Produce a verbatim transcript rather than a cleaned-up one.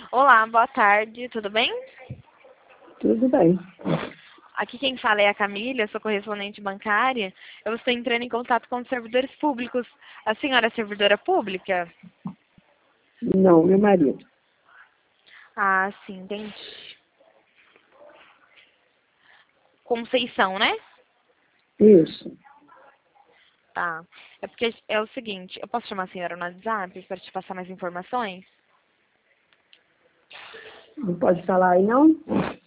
Olá, boa tarde, tudo bem? Tudo bem. Aqui quem fala é a Camila, sou correspondente bancária. Eu estou entrando em contato com os servidores públicos. A senhora é servidora pública? Não, meu marido. Ah, sim, entendi. Conceição, né? Isso. Tá. É porque é o seguinte, eu posso chamar a senhora no WhatsApp para te passar mais informações? Não pode falar aí, não?